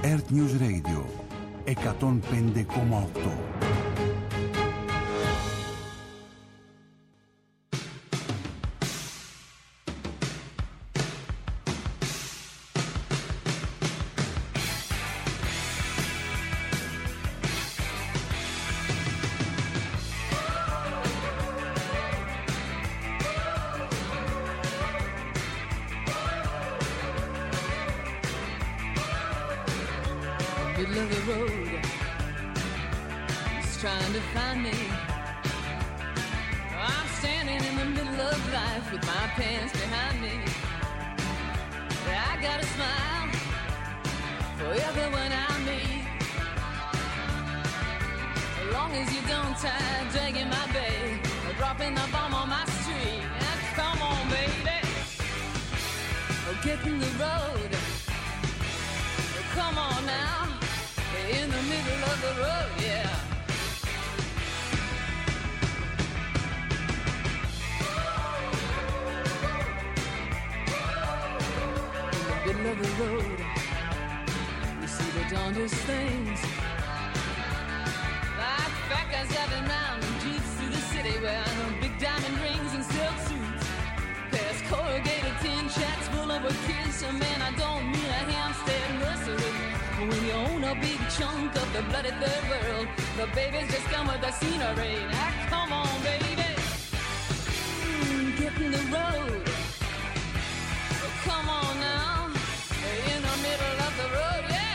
Earth News Radio 105,8. Middle of the road, he's trying to find me. I'm standing in the middle of life with my pants behind me. I got a smile for everyone I meet, as long as you don't tie dragging my bag or dropping the bomb on my street. Come on, baby, get in the road. Come on now. In the middle of the road, yeah. In the middle of the road, you see the darndest things, like fat guys driving around in jeeps through the city wearing big diamond rings and silk suits, past corrugated tin shacks full of kids. So man, I don't mean a Hampstead nursery. When you own a big chunk of the bloody third world, the babies just come with the scenery. Now come on, baby, get in the road. Come on now, in the middle of the road, yeah.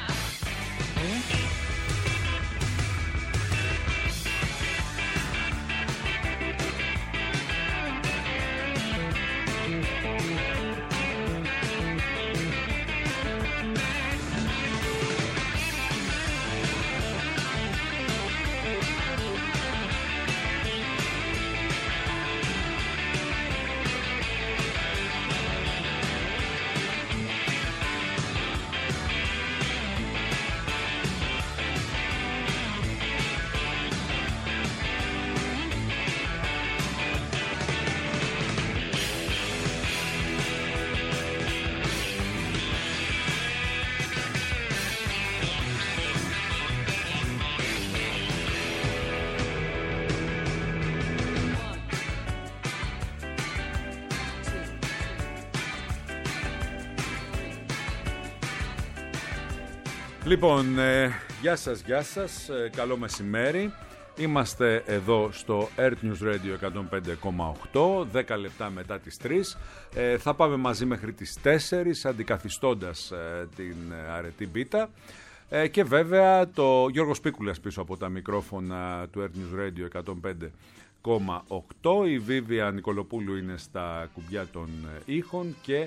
Λοιπόν, γεια σας, καλό μεσημέρι. Είμαστε εδώ στο Earth News Radio 105,8, 10 λεπτά μετά τις 3. Θα πάμε μαζί μέχρι τις 4, αντικαθιστώντας την αρετή Μπίτα. Και βέβαια το Γιώργος Πίκουλας πίσω από τα μικρόφωνα του Earth News Radio 105,8. Η Βίβια Νικολοπούλου είναι στα κουμπιά των ήχων και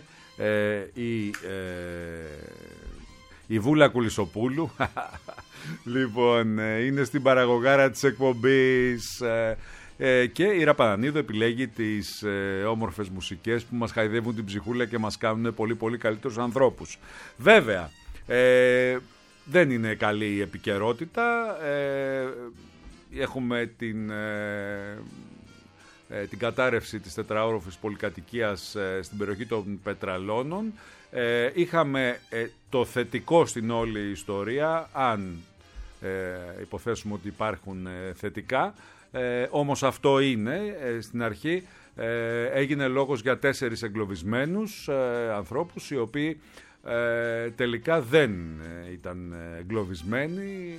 η Βούλα Κουλισοπούλου λοιπόν είναι στην παραγωγάρα της εκπομπής και η Ραπανανίδου επιλέγει τις όμορφες μουσικές που μας χαϊδεύουν την ψυχούλα και μας κάνουν πολύ πολύ καλύτερους ανθρώπους. Βέβαια δεν είναι καλή η επικαιρότητα, έχουμε την κατάρρευση της τετραόροφης πολυκατοικίας στην περιοχή των Πετραλώνων. Είχαμε το θετικό στην όλη ιστορία, αν υποθέσουμε ότι υπάρχουν θετικά, όμως αυτό είναι, στην αρχή έγινε λόγος για 4 εγκλωβισμένους ανθρώπους, οι οποίοι τελικά δεν ήταν εγκλωβισμένοι,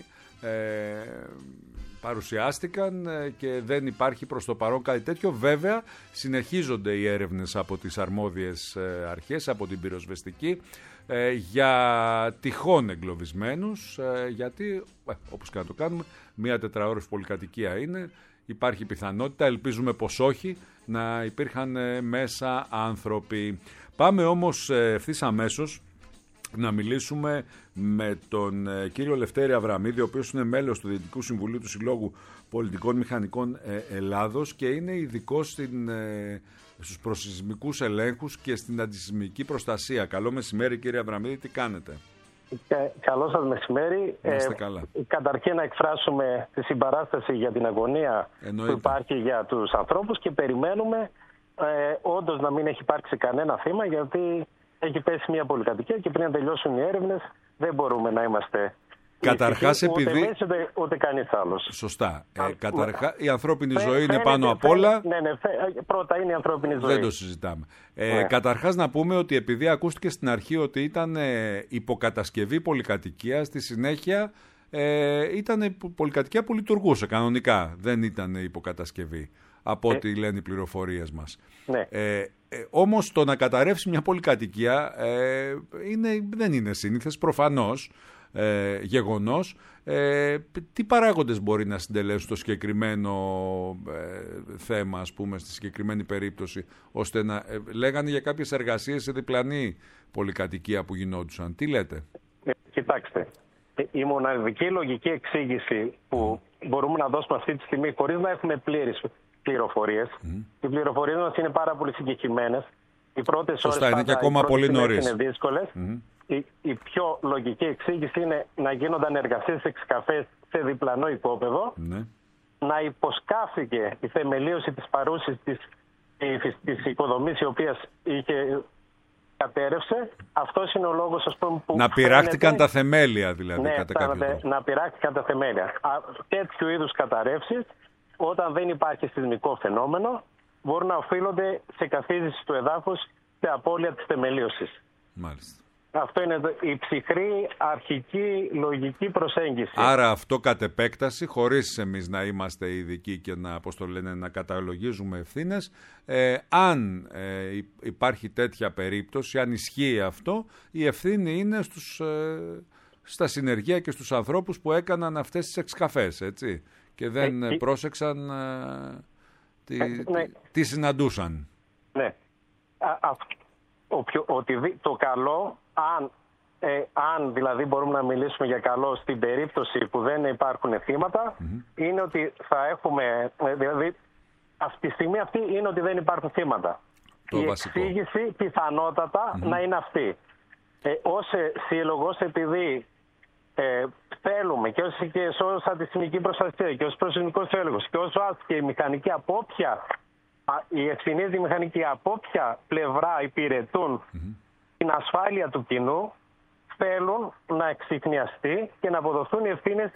παρουσιάστηκαν και δεν υπάρχει προς το παρόν κάτι τέτοιο. Βέβαια συνεχίζονται οι έρευνες από τις αρμόδιες αρχές, από την πυροσβεστική, για τυχόν εγκλωβισμένους, γιατί όπως και να το κάνουμε, μία τετραόροφη πολυκατοικία είναι, υπάρχει πιθανότητα, ελπίζουμε πως όχι, να υπήρχαν μέσα άνθρωποι. Πάμε όμως ευθύς αμέσως να μιλήσουμε με τον κύριο Λευτέρη Αβραμίδη, ο οποίος είναι μέλος του Διοικητικού Συμβουλίου του Συλλόγου Πολιτικών Μηχανικών Ελλάδος και είναι ειδικός στους προσεισμικούς ελέγχους και στην αντισεισμική προστασία. Καλό μεσημέρι κύριε Αβραμίδη, τι κάνετε? Καλό σας μεσημέρι. Καλά. Καταρχήν να εκφράσουμε τη συμπαράσταση για την αγωνία που υπάρχει για τους ανθρώπους και περιμένουμε όντως να μην έχει υπάρξει κανένα θύμα, γιατί έχει πέσει μια πολυκατοικία και πριν να τελειώσουν οι έρευνες δεν μπορούμε να είμαστε... Καταρχάς, επειδή. Ούτε εμείς, ούτε κανείς άλλος. Σωστά. Καταρχάς, η ανθρώπινη ζωή είναι πάνω απ' όλα. Ναι, πρώτα είναι η ανθρώπινη ζωή. Δεν το συζητάμε. Καταρχάς, να πούμε ότι επειδή ακούστηκε στην αρχή ότι ήταν υποκατασκευή πολυκατοικία, στη συνέχεια ήταν πολυκατοικία που λειτουργούσε κανονικά. Δεν ήταν υποκατασκευή, από ό,τι λένε οι πληροφορίες μας. Ναι. Όμως το να καταρρεύσει μια πολυκατοικία δεν είναι σύνηθες, προφανώς. Γεγονός. Τι παράγοντες μπορεί να συντελέσουν το συγκεκριμένο θέμα, ας πούμε, στη συγκεκριμένη περίπτωση, ώστε να λέγανε για κάποιες εργασίες σε διπλανή πολυκατοικία που γινόντουσαν? Τι λέτε? Κοιτάξτε, η μοναδική λογική εξήγηση που μπορούμε να δώσουμε αυτή τη στιγμή, χωρίς να έχουμε πλήρες πληροφορίες, οι πληροφορίες μας είναι πάρα πολύ συγκεκριμένες. Οι πρώτες ώρες είναι και ακόμα πολύ νωρίς. Είναι δύσκολες. Η πιο λογική εξήγηση είναι να γίνονταν εργασίες σε εξκαφές σε διπλανό οικόπεδο, να υποσκάφηκε η θεμελίωση της παρούσης της οικοδομής, η οποία κατέρευσε. Αυτός είναι ο λόγος, ας πούμε, που... Να πειράχτηκαν τα θεμέλια, δηλαδή. Ναι, να πειράχτηκαν τα θεμέλια. Τέτοιου είδους καταρρεύσεις, όταν δεν υπάρχει σεισμικό φαινόμενο, μπορούν να οφείλονται σε καθίζηση του εδάφους, σε απώλεια της θεμελίωσης. Μάλιστα. Αυτό είναι η ψυχρή αρχική λογική προσέγγιση. Άρα αυτό κατ' επέκταση, χωρίς εμείς να είμαστε ειδικοί και να καταλογίζουμε ευθύνες, αν υπάρχει τέτοια περίπτωση, αν ισχύει αυτό, η ευθύνη είναι στα συνεργεία και στους ανθρώπους που έκαναν αυτές τις εξκαφές, έτσι, και δεν πρόσεξαν τι συναντούσαν. Ναι. Το καλό, αν δηλαδή μπορούμε να μιλήσουμε για καλό στην περίπτωση που δεν υπάρχουν θύματα, είναι ότι θα έχουμε, δηλαδή αυτή τη στιγμή αυτή είναι ότι δεν υπάρχουν θύματα. Η εξήγηση πιθανότατα να είναι αυτή. Ως σύλλογος, επειδή θέλουμε και ως αντισημική προστασία και ως προσωπικός έλεγχος και ως και η μηχανική απόψια, οι ευθυνείς μηχανικοί από όποια πλευρά υπηρετούν την ασφάλεια του κοινού, θέλουν να εξιχνιαστεί και να αποδοθούν οι ευθύνες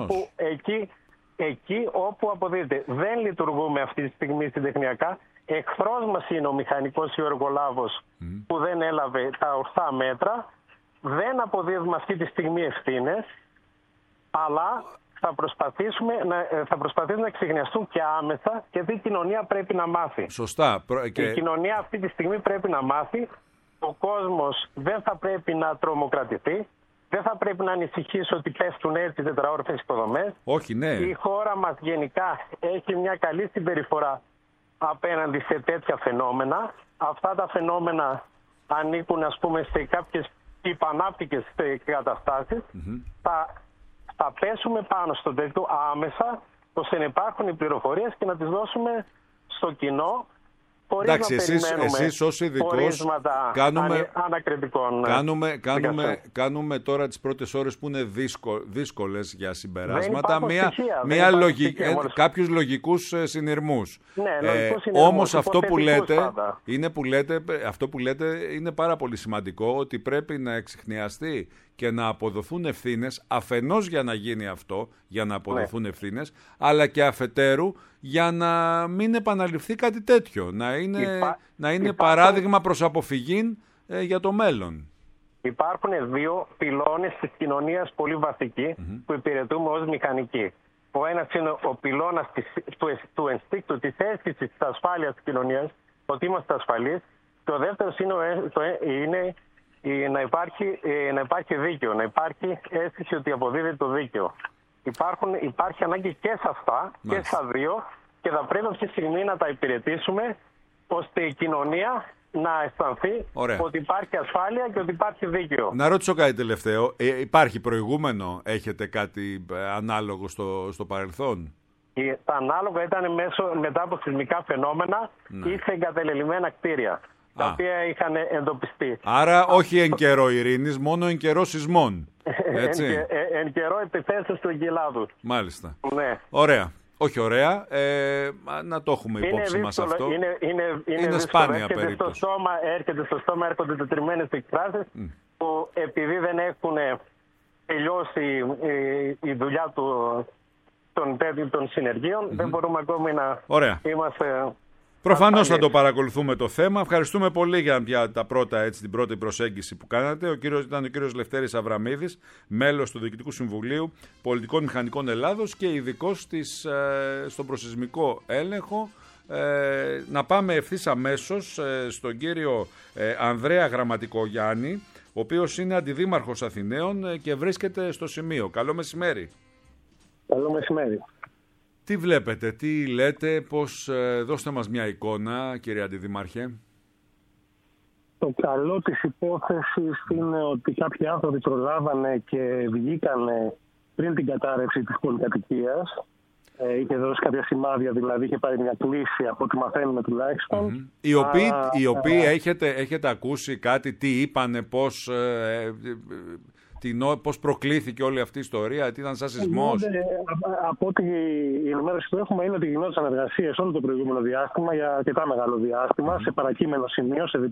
εκεί όπου αποδίδεται. Δεν λειτουργούμε αυτή τη στιγμή συντεχνιακά. Εχθρός μας είναι ο μηχανικός ή ο εργολάβος που δεν έλαβε τα ορθά μέτρα. Δεν αποδίδουμε αυτή τη στιγμή ευθύνες, αλλά θα προσπαθήσουμε να εξηγνιαστούν και άμεσα, γιατί η κοινωνία πρέπει να μάθει. Σωστά. Η κοινωνία αυτή τη στιγμή πρέπει να μάθει. Ο κόσμος δεν θα πρέπει να τρομοκρατηθεί. Δεν θα πρέπει να ανησυχήσει ότι πέφτουν έτσι τετραόροφες υποδομές. Όχι, ναι. Η χώρα μας γενικά έχει μια καλή συμπεριφορά απέναντι σε τέτοια φαινόμενα. Αυτά τα φαινόμενα ανήκουν, ας πούμε, σε κάποιες υπανάπτυκες καταστάσεις. Θα πέσουμε πάνω στο τέτοιο άμεσα, ώστε να υπάρχουν οι πληροφορίες και να τις δώσουμε στο κοινό, χωρίς να περιμένουμε εσείς ως ειδικός ανακριτικών. Κάνουμε τώρα τις πρώτες ώρες που είναι δύσκολες για συμπεράσματα, κάποιους λογικούς συνειρμούς. Όμως αυτό που λέτε είναι πάρα πολύ σημαντικό, ότι πρέπει να εξιχνιαστεί και να αποδοθούν ευθύνες, αφενός για να γίνει αυτό, για να αποδοθούν ευθύνες, αλλά και αφετέρου για να μην επαναληφθεί κάτι τέτοιο, να είναι παράδειγμα προς αποφυγή για το μέλλον. Υπάρχουν δύο πυλώνες της κοινωνίας πολύ βασικοί που υπηρετούμε ως μηχανικοί. Ο ένας είναι ο πυλώνας του ενστίκτου, της αίσθησης της ασφάλειας της κοινωνίας, ότι είμαστε ασφαλείς, και ο δεύτερος είναι να υπάρχει δίκαιο, να υπάρχει αίσθηση ότι αποδίδεται το δίκαιο. Υπάρχει ανάγκη και σε αυτά, και στα δύο, και θα πρέπει αυτή τη στιγμή να τα υπηρετήσουμε, ώστε η κοινωνία να αισθανθεί ότι υπάρχει ασφάλεια και ότι υπάρχει δίκαιο. Να ρωτήσω κάτι τελευταίο. Υπάρχει προηγούμενο, έχετε κάτι ανάλογο στο παρελθόν? Τα ανάλογα ήταν μετά από σεισμικά φαινόμενα ή σε εγκατελελειμμένα κτίρια, τα οποία είχαν εντοπιστεί. Άρα όχι εν καιρό ειρήνης, μόνο εν καιρό σεισμών. Έτσι. Εν καιρό επιθέσεις του εγκυλάδου. Μάλιστα. Ναι. Ωραία. όχι ωραία, να το έχουμε υπόψη μας αυτό. Είναι σπάνια περίπτωση. Έρχονται τετριμένες εκφράσεις που επειδή δεν έχουν τελειώσει η δουλειά των συνεργείων, δεν μπορούμε ακόμη να είμαστε... Προφανώς θα το παρακολουθούμε το θέμα. Ευχαριστούμε πολύ για την πρώτη προσέγγιση που κάνατε. Ήταν ο κύριος Λευτέρης Αβραμίδης, μέλος του Διοικητικού Συμβουλίου Πολιτικών Μηχανικών Ελλάδος και ειδικός στον προσεισμικό έλεγχο. Να πάμε ευθύς αμέσως στον κύριο Ανδρέα Γραμματικογιάννη, ο οποίος είναι αντιδήμαρχος Αθηναίων και βρίσκεται στο σημείο. Καλό μεσημέρι. Καλό μεσημέρι. Τι βλέπετε, τι λέτε, δώστε μας μια εικόνα, κύριε Αντιδήμαρχε. Το καλό της υπόθεσης είναι ότι κάποιοι άνθρωποι προλάβανε και βγήκανε πριν την κατάρρευση της πολυκατοικίας. Είχε δώσει κάποια σημάδια, δηλαδή είχε πάρει μια κλίση από ό,τι μαθαίνουμε τουλάχιστον. Οι οποίοι έχετε ακούσει κάτι, τι είπανε, πώς προκλήθηκε όλη αυτή η ιστορία, τι ήταν σαν σεισμός? Από ό,τι η ενημέρωση που έχουμε είναι ότι γινόντουσαν εργασίες όλο το προηγούμενο διάστημα, για αρκετά μεγάλο διάστημα, σε παρακείμενο σημείο, σε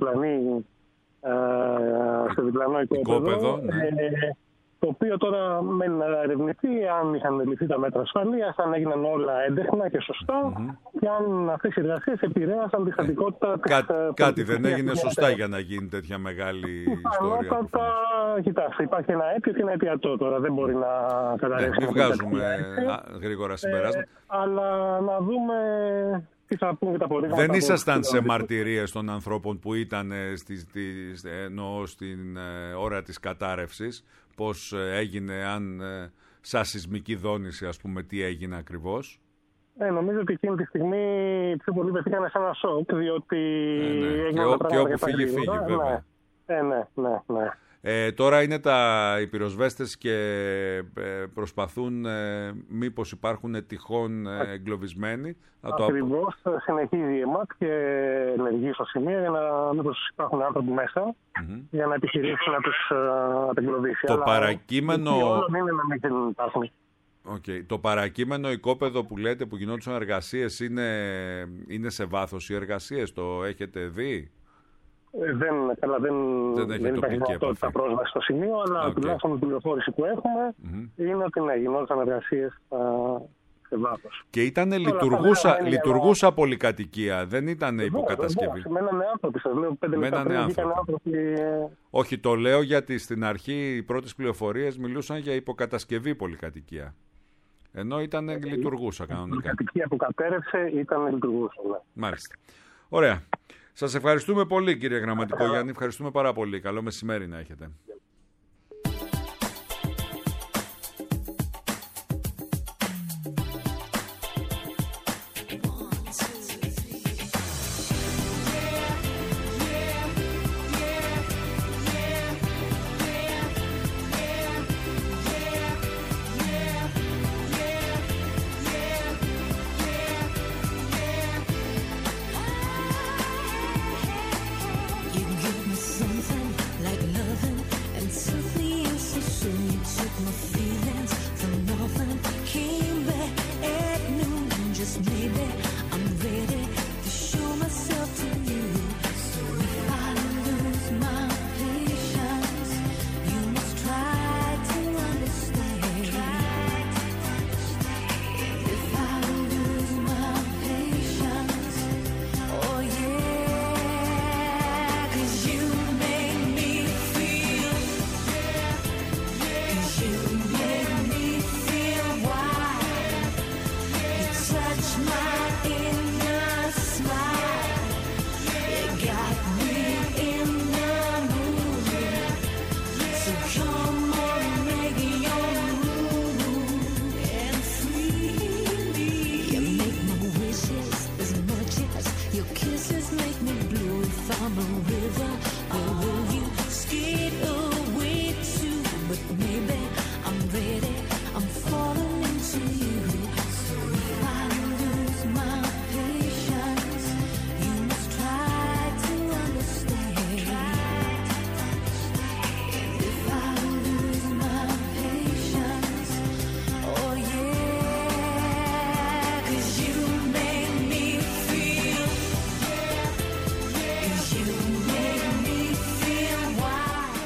διπλανό οικόπεδο. Το οποίο τώρα μένει να ερευνηθεί αν είχαν ληφθεί τα μέτρα ασφαλείας, αν έγιναν όλα έντεχνα και σωστά και αν αυτές οι εργασίες επηρέασαν τη στατικότητα της... Κάτι δεν έγινε σωστά για να γίνει τέτοια μεγάλη ιστορία. Κοιτάξτε, υπάρχει ένα αίτιο και ένα αιτιατό τώρα, δεν μπορεί να καταρρεύσει. Δεν βγάζουμε γρήγορα συμπεράσματα. Αλλά να δούμε... Δεν ήσασταν σε μαρτυρίες των ανθρώπων που ήταν στην ώρα της κατάρρευσης, πώς έγινε, αν σαν σεισμική δόνηση, ας πούμε, τι έγινε ακριβώς? Νομίζω ότι εκείνη τη στιγμή πιο πολλοί πεθήκανε σε ένα σοκ, διότι... Και όπου φύγει, βέβαια. Ναι. Τώρα είναι οι πυροσβέστες και προσπαθούν μήπως υπάρχουν τυχόν εγκλωβισμένοι. Ακριβώς, συνεχίζει η ΕΜΑΤ και ενεργεί στο σημείο για να μήπως υπάρχουν άνθρωποι μέσα για να επιχειρήσει να τους απεγκλωβίσει. Το παρακείμενο... δεν υπάρχουν. Το παρακείμενο οικόπεδο που λέτε που γινόντουσαν εργασίες είναι σε βάθος οι εργασίες, το έχετε δει? Δεν υπάρχει δυνατότητα πρόσβαση στο σημείο, αλλά τουλάχιστον η πληροφόρηση που έχουμε είναι ότι γινόντουσαν εργασίες σε βάθος. Και ήταν λειτουργούσα πολυκατοικία, δεν ήταν υποκατασκευή. Μένανε άνθρωποι, σας λέω, 5 λεπτά πριν βγήκαν άνθρωποι. Όχι, το λέω γιατί στην αρχή οι πρώτες πληροφορίες μιλούσαν για υποκατασκευή πολυκατοικία. Ενώ ήταν λειτουργούσα κανονικά. Η πολυκατοικία που κατέρευσε ήταν λειτουργούσα. Μάλιστα. Ωραία. Σας ευχαριστούμε πολύ, κύριε Γραμματικογιάννη. Ευχαριστούμε πάρα πολύ. Καλό μεσημέρι να έχετε.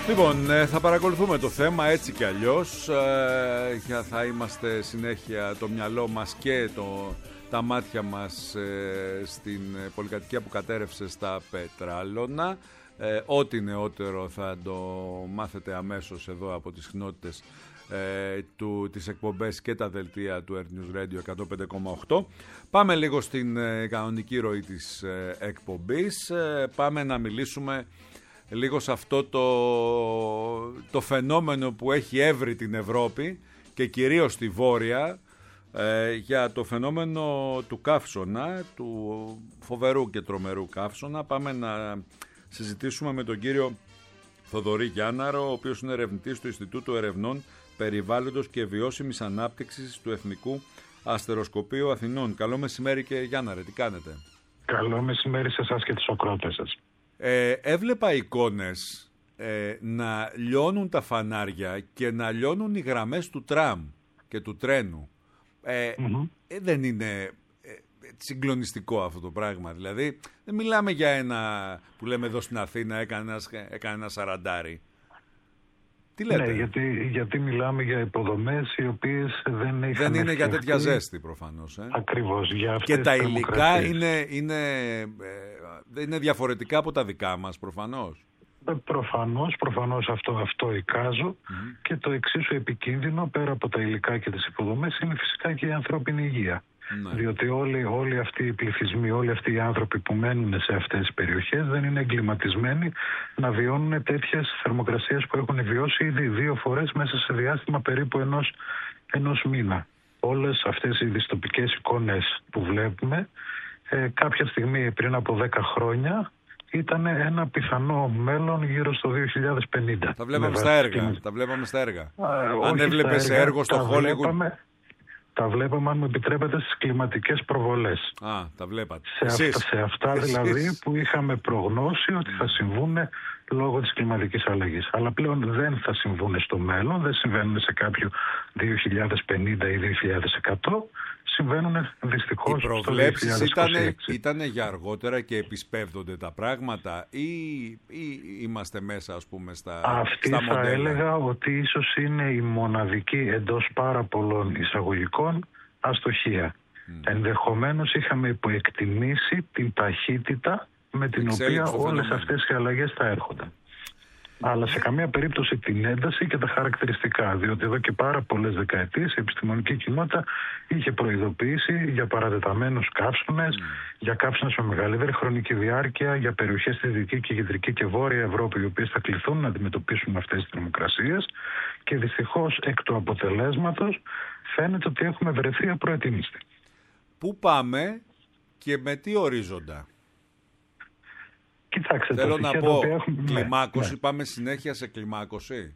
Λοιπόν, θα παρακολουθούμε το θέμα έτσι κι αλλιώς. Θα είμαστε συνέχεια το μυαλό μας και τα μάτια μας στην πολυκατοικία που κατέρευσε στα Πετράλωνα. Ό,τι νεότερο θα το μάθετε αμέσως εδώ από τις συχνότητες τις εκπομπές και τα δελτία του Earth News Radio 105,8. Πάμε λίγο στην κανονική ροή της εκπομπής. Πάμε να μιλήσουμε λίγο σε αυτό το φαινόμενο που έχει έβρει την Ευρώπη και κυρίως τη Βόρεια, για το φαινόμενο του καύσωνα, του φοβερού και τρομερού καύσωνα. Πάμε να συζητήσουμε με τον κύριο Θοδωρή Γιάνναρο, ο οποίος είναι ερευνητής του Ινστιτούτου Ερευνών Περιβάλλοντος και Βιώσιμης Ανάπτυξης του Εθνικού Αστεροσκοπείου Αθηνών. Καλό μεσημέρι, κύριε Γιάνναρε, τι κάνετε? Καλό μεσημέρι σε εσάς και τους ακροατές σας. Έβλεπα εικόνες να λιώνουν τα φανάρια και να λιώνουν οι γραμμές του τραμ και του τρένου. Δεν είναι συγκλονιστικό αυτό το πράγμα? Δηλαδή δεν μιλάμε για ένα που λέμε εδώ στην Αθήνα έκανε ένα σαραντάρι. Τι λέτε? Ναι, γιατί μιλάμε για υποδομές οι οποίες δεν είναι για τέτοια ζέστη προφανώς. Ακριβώς. Για αυτές και τα υλικά είναι διαφορετικά από τα δικά μας προφανώς. Προφανώς αυτό εικάζω. Και το εξίσου επικίνδυνο πέρα από τα υλικά και τις υποδομές είναι φυσικά και η ανθρώπινη υγεία. Ναι. Διότι όλοι αυτοί οι πληθυσμοί, όλοι αυτοί οι άνθρωποι που μένουν σε αυτές τις περιοχές δεν είναι εγκληματισμένοι να βιώνουν τέτοιες θερμοκρασίες που έχουν βιώσει ήδη 2 φορές μέσα σε διάστημα περίπου ενός μήνα. Όλες αυτές οι δυστοπικές εικόνες που βλέπουμε κάποια στιγμή πριν από 10 χρόνια ήταν ένα πιθανό μέλλον γύρω στο 2050. Τα βλέπαμε στα έργα. Αν έβλεπες έργο στο Hollywood. Τα βλέπαμε, αν μου επιτρέπετε, στις κλιματικές προβολές. Τα βλέπατε. Σε αυτά δηλαδή που είχαμε προγνώσει ότι θα συμβούν λόγω της κλιματικής αλλαγής. Αλλά πλέον δεν θα συμβούν στο μέλλον, δεν συμβαίνουν σε κάποιο 2050 ή 2100. Συμβαίνουν δυστυχώς στο 2026. Οι προβλέψεις ήταν για αργότερα και επισπεύδονται τα πράγματα ή είμαστε μέσα, ας πούμε, στα μοντέλα? Θα έλεγα ότι ίσως είναι η μοναδική εντός πάρα πολλών εισαγωγικών αστοχία. Ενδεχομένως είχαμε υποεκτιμήσει την ταχύτητα με την οποία όλες αυτές οι αλλαγές θα έρχονταν. Αλλά σε καμία περίπτωση την ένταση και τα χαρακτηριστικά, διότι εδώ και πάρα πολλές δεκαετίες η επιστημονική κοινότητα είχε προειδοποιήσει για παρατεταμένους καύσωνες, για καύσωνες με μεγαλύτερη χρονική διάρκεια, για περιοχές στη Δυτική και Κεντρική και Βόρεια Ευρώπη, οι οποίες θα κληθούν να αντιμετωπίσουν αυτές τις θερμοκρασίες, και δυστυχώς εκ του αποτελέσματος φαίνεται ότι έχουμε βρεθεί απροετοίμιστοι. Πού πάμε και με τι ορίζοντα? Κοιτάξτε, θέλω να πω, κλιμάκωση, πάμε συνέχεια σε κλιμάκωση.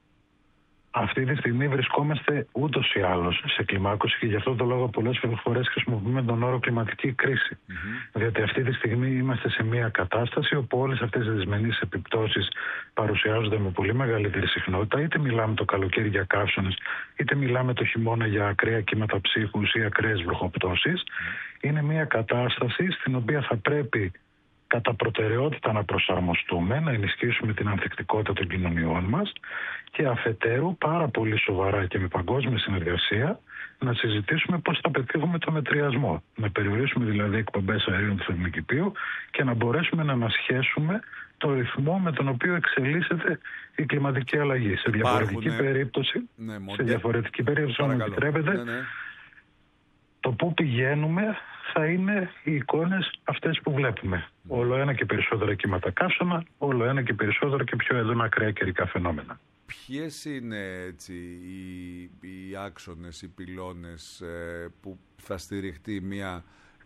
Αυτή τη στιγμή βρισκόμαστε ούτως ή άλλως σε κλιμάκωση και γι' αυτό το λόγο πολλές φορές χρησιμοποιούμε τον όρο κλιματική κρίση. Διότι αυτή τη στιγμή είμαστε σε μια κατάσταση όπου όλες αυτές οι δυσμενείς επιπτώσεις παρουσιάζονται με πολύ μεγαλύτερη συχνότητα. Είτε μιλάμε το καλοκαίρι για καύσωνες, είτε μιλάμε το χειμώνα για ακραία κύματα ψύχους ή ακραίες βροχοπτώσεις. Είναι μια κατάσταση στην οποία θα πρέπει κατά προτεραιότητα να προσαρμοστούμε, να ενισχύσουμε την ανθεκτικότητα των κοινωνιών μας και αφετέρου πάρα πολύ σοβαρά και με παγκόσμια συνεργασία να συζητήσουμε πώς θα πετύχουμε το μετριασμό. Να περιορίσουμε δηλαδή εκπομπές αερίων του θερμοκηπίου και να μπορέσουμε να ανασχέσουμε το ρυθμό με τον οποίο εξελίσσεται η κλιματική αλλαγή. Σε διαφορετική περίπτωση, αν μου επιτρέπετε, το πού πηγαίνουμε θα είναι οι εικόνες αυτές που βλέπουμε. Όλο ένα και περισσότερα κύματα καύσωνα, όλο ένα και περισσότερα και πιο έντονα ακραία καιρικά φαινόμενα. Ποιες είναι έτσι οι άξονες, οι πυλώνες που θα στηριχτεί μια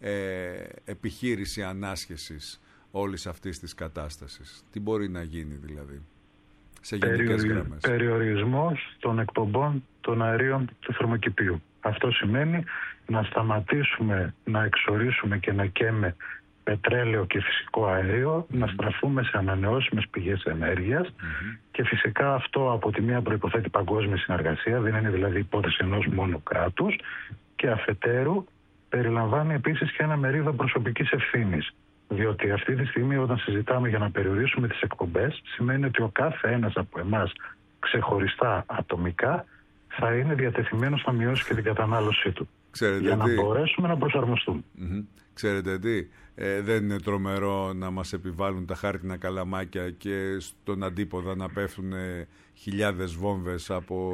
επιχείρηση ανάσχεσης όλης αυτής της κατάστασης? Τι μπορεί να γίνει δηλαδή σε γενικές γραμμές? Περιορισμός των εκπομπών των αερίων του θερμοκηπίου. Αυτό σημαίνει να σταματήσουμε να εξορίσουμε και να καίμε πετρέλαιο και φυσικό αέριο, να στραφούμε σε ανανεώσιμες πηγές ενέργειας και φυσικά αυτό από τη μία προϋποθέτει παγκόσμια συνεργασία, δεν είναι δηλαδή υπόθεση ενός μόνο κράτους, και αφετέρου περιλαμβάνει επίσης και ένα μερίδιο προσωπικής ευθύνης. Διότι αυτή τη στιγμή όταν συζητάμε για να περιορίσουμε τις εκπομπές, σημαίνει ότι ο κάθε ένας από εμάς ξεχωριστά ατομικά θα είναι διατεθειμένος να μειώσει και την κατανάλωσή του. Ξέρετε για τι? να μπορέσουμε να προσαρμοστούμε. Ξέρετε τι, δεν είναι τρομερό να μας επιβάλλουν τα χάρτινα καλαμάκια και στον αντίποδα να πέφτουν χιλιάδες βόμβες από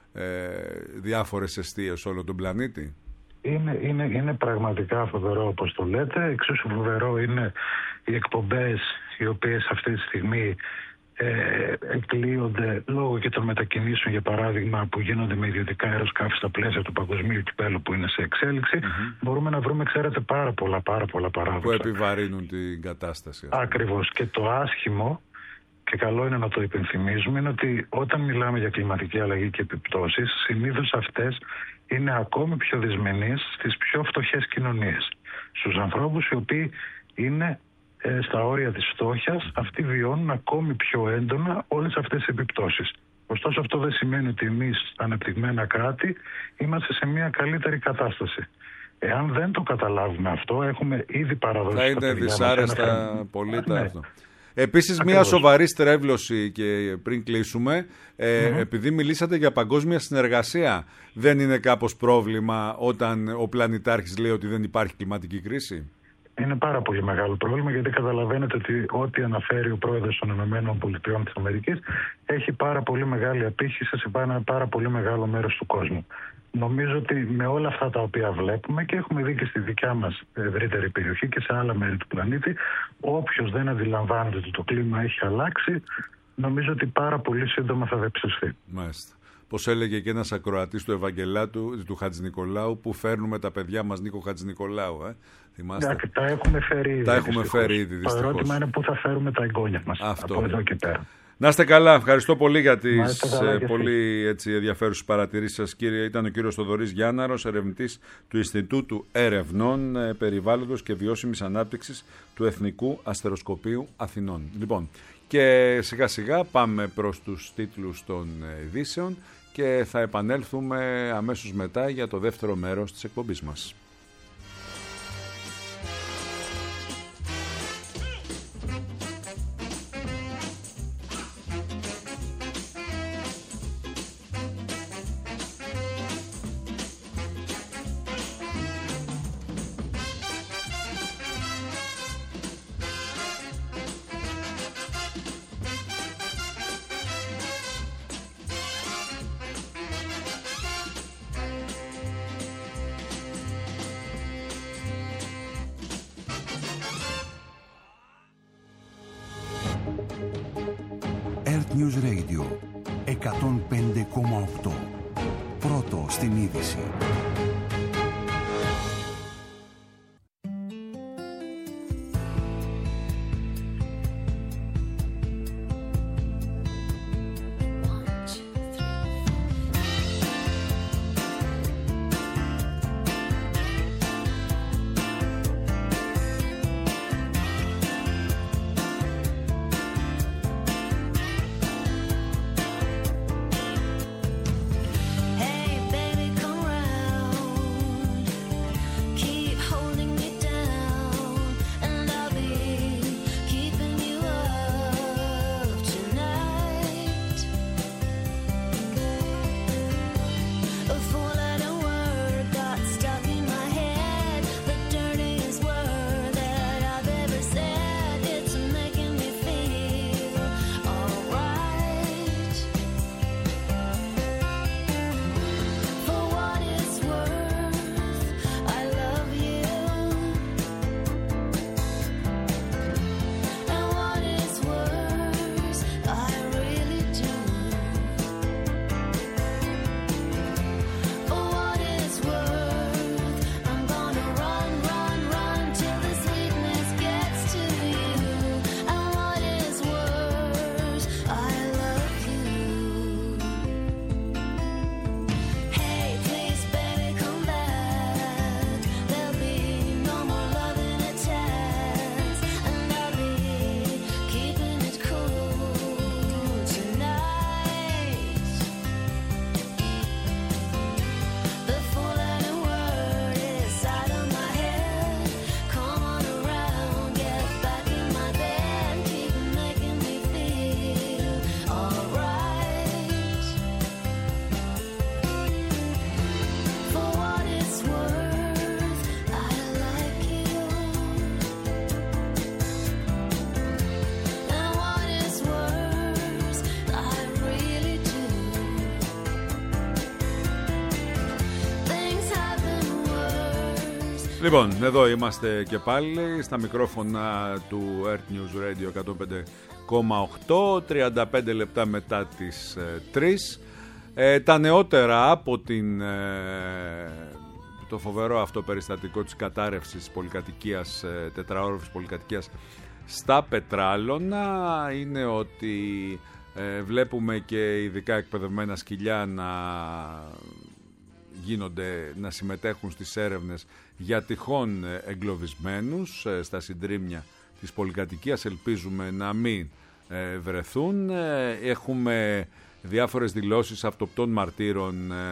διάφορες εστίες όλο τον πλανήτη? Είναι πραγματικά φοβερό όπως το λέτε. Εξίσου φοβερό είναι οι εκπομπές οι οποίες αυτή τη στιγμή εκλείονται λόγω και των μετακινήσεων, για παράδειγμα, που γίνονται με ιδιωτικά αεροσκάφη στα πλαίσια του παγκοσμίου κυπέλου που είναι σε εξέλιξη. Μπορούμε να βρούμε, ξέρετε, πάρα πολλά παράδοξα που επιβαρύνουν την κατάσταση. Ακριβώς. Και το άσχημο, και καλό είναι να το υπενθυμίζουμε, είναι ότι όταν μιλάμε για κλιματική αλλαγή και επιπτώσεις, συνήθως αυτές είναι ακόμη πιο δυσμενείς στις πιο φτωχές κοινωνίες. Στους ανθρώπους οι οποίοι είναι στα όρια της φτώχειας, αυτοί βιώνουν ακόμη πιο έντονα όλες αυτές τις επιπτώσεις. Ωστόσο αυτό δεν σημαίνει ότι εμείς στα ανεπτυγμένα κράτη είμαστε σε μια καλύτερη κατάσταση. Εάν δεν το καταλάβουμε αυτό, έχουμε ήδη παραδώσει. Θα είναι δυσάρεστα πολύ ναι. αυτό. Επίσης, μια σοβαρή στρέβλωση, και πριν κλείσουμε, επειδή μιλήσατε για παγκόσμια συνεργασία, δεν είναι κάπως πρόβλημα όταν ο πλανητάρχης λέει ότι δεν υπάρχει κλιματική κρίση? Είναι πάρα πολύ μεγάλο πρόβλημα, γιατί καταλαβαίνετε ότι ό,τι αναφέρει ο πρόεδρος των ΗΠΑ έχει πάρα πολύ μεγάλη απήχηση σε πάρα πολύ μεγάλο μέρος του κόσμου. Νομίζω ότι με όλα αυτά τα οποία βλέπουμε και έχουμε δει και στη δικιά μας ευρύτερη περιοχή και σε άλλα μέρη του πλανήτη, όποιος δεν αντιλαμβάνεται ότι το κλίμα έχει αλλάξει, νομίζω ότι πάρα πολύ σύντομα θα δεψιστεί. Μάλιστα. Πως έλεγε και ένας ακροατής του Ευαγγελάτου, του Χατζηνικολάου, που φέρνουμε τα παιδιά μας Νίκο Χατζηνικολάου. Θυμάστε? Τα έχουμε φέρει ήδη. Τα έχουμε φέρει ήδη, δυστυχώς. Το ερώτημα είναι πού θα φέρουμε τα εγγόνια μας από εδώ και πέρα. Να είστε καλά. Ευχαριστώ πολύ για τις πολύ ενδιαφέρουσες παρατηρήσεις σας, κύριε. Ήταν ο κύριος Θοδωρής Γιάνναρος, ερευνητής του Ινστιτούτου Ερευνών Περιβάλλοντος και Βιώσιμης Ανάπτυξης του Εθνικού Αστεροσκοπείου Αθηνών. Λοιπόν, και σιγά σιγά πάμε προς τους τίτλους των ειδήσεων και θα επανέλθουμε αμέσως μετά για το δεύτερο μέρος της εκπομπής μας. News Radio 105,8. Πρώτο στην είδηση. Hey baby, come round. Λοιπόν, εδώ είμαστε και πάλι στα μικρόφωνα του Earth News Radio 105,8, 35 λεπτά μετά τις 3. Τα νεότερα από το φοβερό αυτό περιστατικό της κατάρρευσης πολυκατοικίας, τετραόροφης πολυκατοικίας στα Πετράλωνα είναι ότι βλέπουμε και ειδικά εκπαιδευμένα σκυλιά να συμμετέχουν στις έρευνες για τυχόν εγκλωβισμένους στα συντρίμμια της πολυκατοικίας. Ελπίζουμε να μην βρεθούν. Έχουμε διάφορες δηλώσεις αυτοπτών μαρτύρων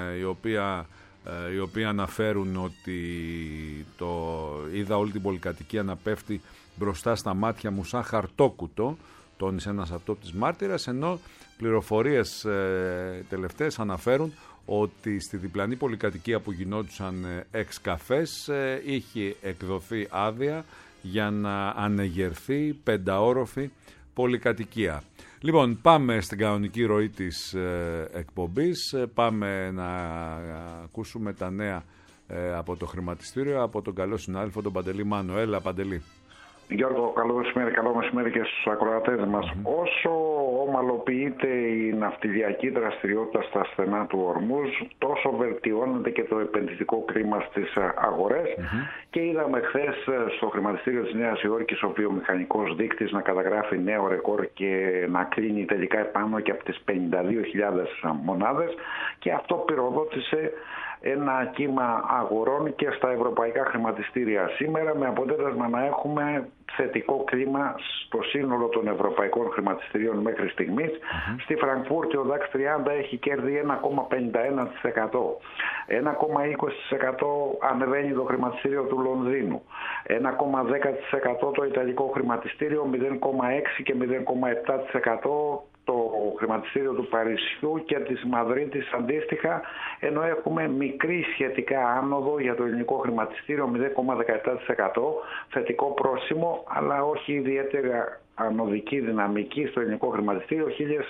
οι οποίοι αναφέρουν ότι είδα όλη την πολυκατοικία να πέφτει μπροστά στα μάτια μου σαν χαρτόκουτο, τόνισε ένας αυτόπτης μάρτυρας, ενώ πληροφορίες τελευταίες αναφέρουν ότι στη διπλανή πολυκατοικία που γινόντουσαν εξκαφές είχε εκδοθεί άδεια για να ανεγερθεί πενταόροφη πολυκατοικία. Λοιπόν, πάμε στην κανονική ροή της εκπομπής. Πάμε να ακούσουμε τα νέα από το χρηματιστήριο, από τον καλό συνάδελφο τον Παντελή Μάνο. Έλα, Παντελή. Γιώργο, καλό μεσημέρι και στους ακροατές μας. Όσο ομαλοποιείται η ναυτιλιακή δραστηριότητα στα στενά του Ορμούζ, τόσο βελτιώνεται και το επενδυτικό κλίμα στις αγορές. Και είδαμε χθες στο χρηματιστήριο της Νέας Υόρκης ο βιομηχανικός δείκτης να καταγράφει νέο ρεκόρ και να κλείνει τελικά επάνω και από τις 52.000 μονάδες, και αυτό πυροδότησε ένα κύμα αγορών και στα ευρωπαϊκά χρηματιστήρια σήμερα, με αποτέλεσμα να έχουμε θετικό κλίμα στο σύνολο των ευρωπαϊκών χρηματιστηρίων μέχρι στιγμής. Στη Φραγκφούρτη ο DAX 30 έχει κέρδη 1,51%. 1,20% ανεβαίνει το χρηματιστήριο του Λονδίνου. 1,10% το Ιταλικό χρηματιστήριο, 0,6% και 0,7% το χρηματιστήριο του Παρισιού και της Μαδρίτης αντίστοιχα, ενώ έχουμε μικρή σχετικά άνοδο για το ελληνικό χρηματιστήριο, 0,17%, θετικό πρόσημο, αλλά όχι ιδιαίτερα ανωδική δυναμική στο ελληνικό χρηματιστήριο,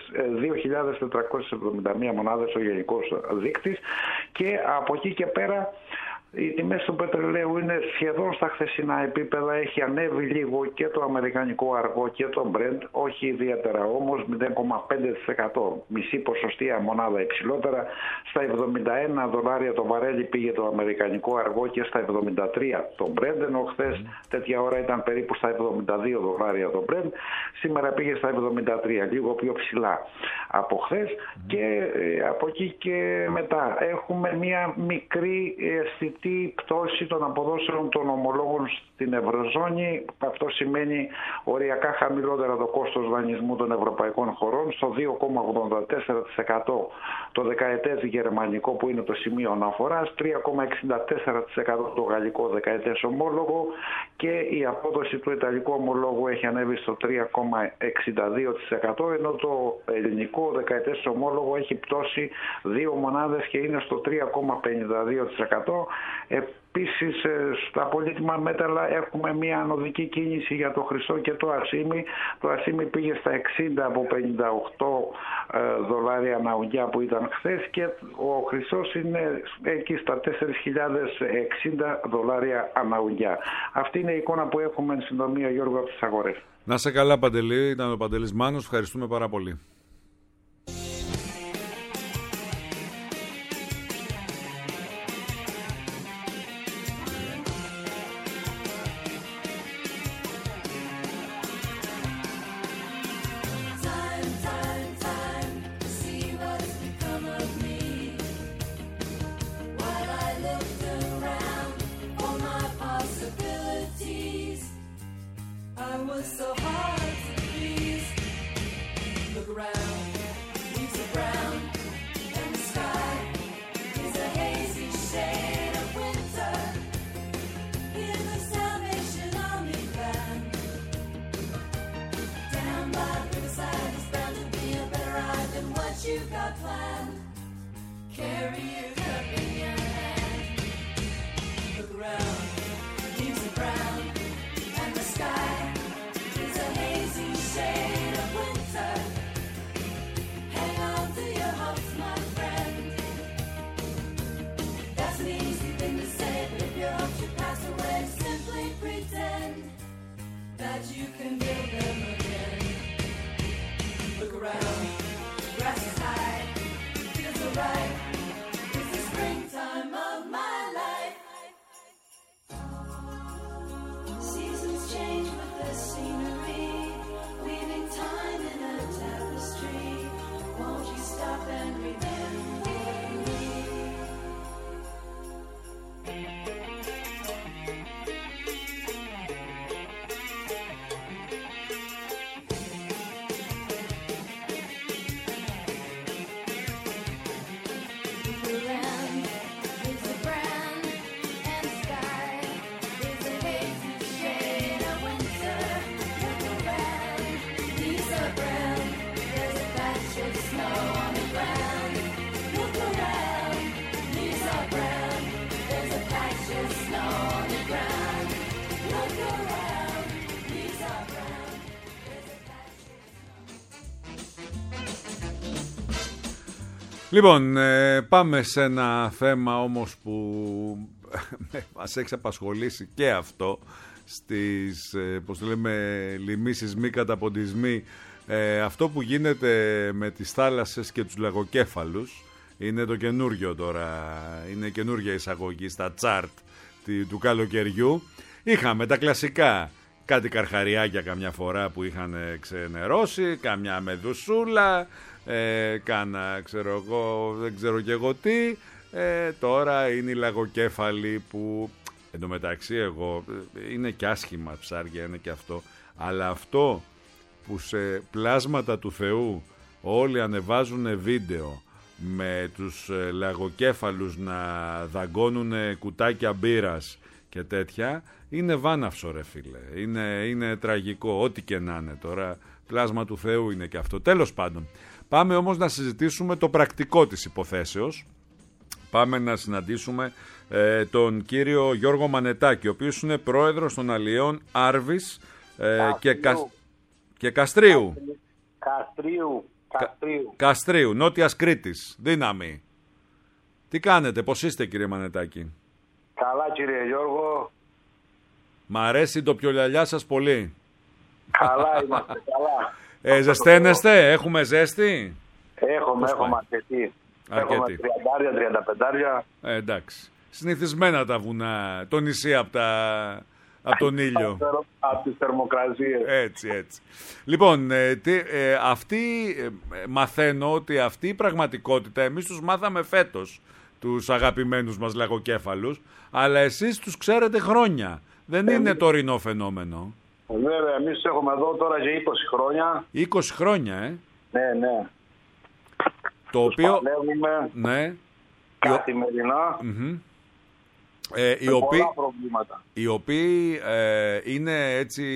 2.471 μονάδες ο γενικός δείκτης, και από εκεί και πέρα οι τιμές του πετρελαίου είναι σχεδόν στα χθεσινά επίπεδα. Έχει ανέβει λίγο και το αμερικανικό αργό και το Brent, όχι ιδιαίτερα όμως, 0,5%, μισή ποσοστία μονάδα υψηλότερα. Στα $71 το βαρέλι πήγε το αμερικανικό αργό και στα 73 το Brent, ενώ χθες τέτοια ώρα ήταν περίπου στα $72 το Brent. Σήμερα πήγε στα 73, λίγο πιο ψηλά από χθες. Και από εκεί και μετά έχουμε μια μικρή αισθητή πτώση των αποδόσεων των ομολόγων στην Ευρωζώνη. Αυτό σημαίνει οριακά χαμηλότερα το κόστος δανεισμού των ευρωπαϊκών χωρών, στο 2,84% το δεκαετές γερμανικό που είναι το σημείο αναφοράς, 3,64% το γαλλικό δεκαετές ομόλογο, και η απόδοση του ιταλικού ομολόγου έχει ανέβει στο 3,62%, ενώ το ελληνικό δεκαετές ομόλογο έχει πτώσει 2 μονάδες και είναι στο 3,52%. Επίσης στα πολύτιμα μέταλλα έχουμε μια ανωδική κίνηση για το χρυσό και το ασίμι. Το ασίμι πήγε στα 60 από 58 δολάρια ανά ουγγιά που ήταν χθες, και ο χρυσός είναι εκεί στα 4.060 δολάρια ανά ουγγιά. Αυτή είναι η εικόνα που έχουμε εν συντομία, Γιώργο, από τις αγορές. Να σε καλά, Παντελή. Ήταν ο Παντελής Μάνος. Ευχαριστούμε πάρα πολύ. Pass away. Λοιπόν, πάμε σε ένα θέμα όμως που μας έχει απασχολήσει και αυτό στις, πώς το λέμε, λιμίσεις μη καταποντισμοί. Αυτό που γίνεται με τις θάλασσες και τους λαγοκέφαλους είναι το καινούργιο τώρα, είναι καινούργια εισαγωγή στα τσάρτ του καλοκαιριού. Είχαμε τα κλασικά, κάτι καρχαριάκια καμιά φορά που είχαν ξενερώσει, καμιά μεδουσούλα, κάνα ξέρω εγώ, δεν ξέρω και εγώ τι. Τώρα είναι οι λαγοκέφαλοι που εντωμεταξύ εγώ είναι και άσχημα ψάρια, είναι και αυτό, αλλά αυτό που σε πλάσματα του Θεού όλοι ανεβάζουν βίντεο με τους λαγοκέφαλους να δαγκώνουν κουτάκια μπύρας και τέτοια, είναι βάναυσο ρε φίλε, είναι τραγικό, ό,τι και να είναι τώρα, πλάσμα του Θεού είναι και αυτό. Τέλος πάντων, πάμε όμως να συζητήσουμε το πρακτικό της υποθέσεως. Πάμε να συναντήσουμε τον κύριο Γιώργο Μανετάκη, ο οποίος είναι πρόεδρος των Αλλιέων Άρβης και Καστρίου. Καστρίου, Νότιας Κρήτης, δύναμη. Τι κάνετε, πώς είστε κύριε Μανετάκη? Καλά κύριε Γιώργο. Μ' αρέσει το πιολιαλιά σας πολύ. Καλά είμαστε, καλά. Ζεσταίνεστε, έχουμε ζέστη? Έχουμε αρκετή. Έχουμε 30-35. Εντάξει. Συνηθισμένα τα βουνά, το νησί από τον ήλιο. Από τις θερμοκρασίες. Έτσι. Λοιπόν, μαθαίνω ότι αυτή η πραγματικότητα εμείς τους μάθαμε φέτος, τους αγαπημένους μας λαγοκέφαλους, αλλά εσείς τους ξέρετε χρόνια. Δεν είναι τωρινό φαινόμενο. Βέβαια, εμείς έχουμε εδώ τώρα για 20 χρόνια. 20 χρόνια, Ναι. Το οποίο παλεύουμε, ναι, καθημερινά. Πολλά προβλήματα. Οι οποίοι είναι έτσι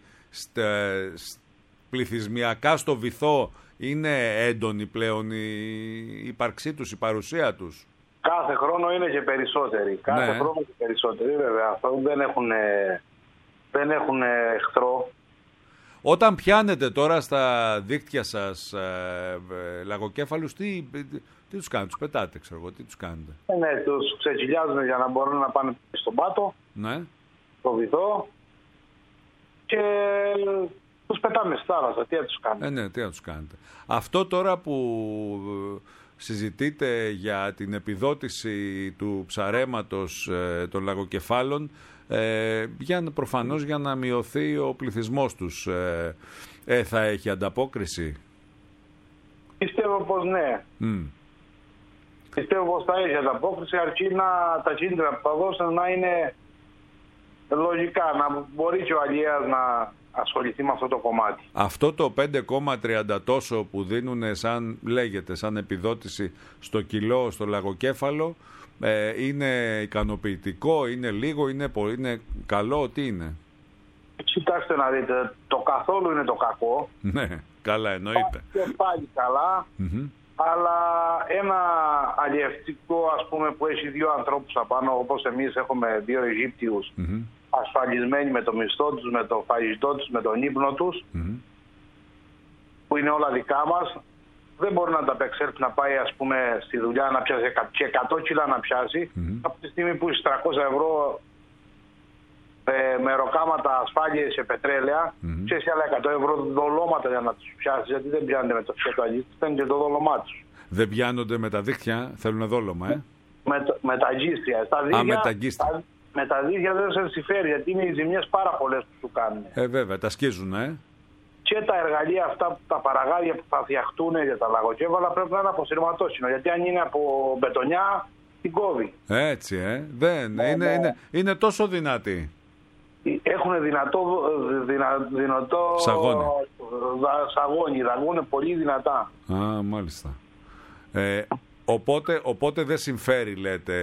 πληθυσμιακά στο βυθό, είναι έντονη πλέον η ύπαρξή τους, η παρουσία τους. Κάθε χρόνο είναι και περισσότεροι. Κάθε χρόνο και περισσότεροι, βέβαια. Αυτό δεν έχουν εχθρό. Όταν πιάνετε τώρα στα δίκτυα σας λαγοκέφαλους, τι τους κάνετε, τους πετάτε, ξέρω εγώ, τι τους κάνετε? Ναι, τους ξεκυλιάζουν για να μπορούν να πάνε στον πάτο, στο βυθό, και τους πετάμε στη θάλασσα. Τι θα τους κάνετε? Τι θα τους κάνετε. Αυτό τώρα που συζητείτε για την επιδότηση του ψαρέματος των λαγοκεφάλων, προφανώς για να μειωθεί ο πληθυσμός τους, θα έχει ανταπόκριση? Πιστεύω πως ναι. Πιστεύω πως θα έχει ανταπόκριση, αρκεί τα κίνητρα που θα δώσουν να είναι λογικά, να μπορεί και ο αλλιέας να ασχοληθεί με αυτό το κομμάτι. Αυτό το 5,30 τόσο που δίνουν σαν επιδότηση στο κιλό, στο λαγοκέφαλο, είναι ικανοποιητικό, είναι λίγο, είναι καλό, τι είναι? Κοιτάξτε να δείτε, το καθόλου είναι το κακό. Ναι, καλά εννοείται. Και πάλι καλά, αλλά ένα αλλιευτικό, ας πούμε, που έχει δύο ανθρώπους απάνω, όπως εμείς έχουμε δύο Αιγύπτιους, ασφαλισμένοι με το μισθό τους, με το φαγητό τους, με τον ύπνο τους, που είναι όλα δικά μας, δεν μπορεί να ανταπεξέλθει να πάει, ας πούμε, στη δουλειά να πιάσει και 100 κιλά να πιάσει, από τη στιγμή που είσαι 300 ευρώ με ροκάματα, ασφάλειες σε πετρέλαια, και σε άλλα 100 ευρώ δολώματα για να τους πιάσεις, γιατί δεν πιάνονται με το φιέτο αγίστη, παίρνουν και το δόλωμά τους. Δεν πιάνονται με τα δίχτυα, θέλουν δόλωμα, με τα αγίστια. Με τα δίχτυα δεν σε συμφέρει, γιατί είναι οι ζημιές πάρα πολλές που σου κάνουν. Βέβαια, τα σκίζουν, Και τα εργαλεία αυτά, τα παραγάδια που θα φτιαχτούν για τα λαγοκέφαλα, πρέπει να είναι από σειρματόσυνο. Γιατί αν είναι από μπετονιά, την κόβει. Έτσι, είναι τόσο δυνατή. Έχουν δυνατό σαγόνι, δαγκούν πολύ δυνατά. Μάλιστα. Οπότε δεν συμφέρει, λέτε,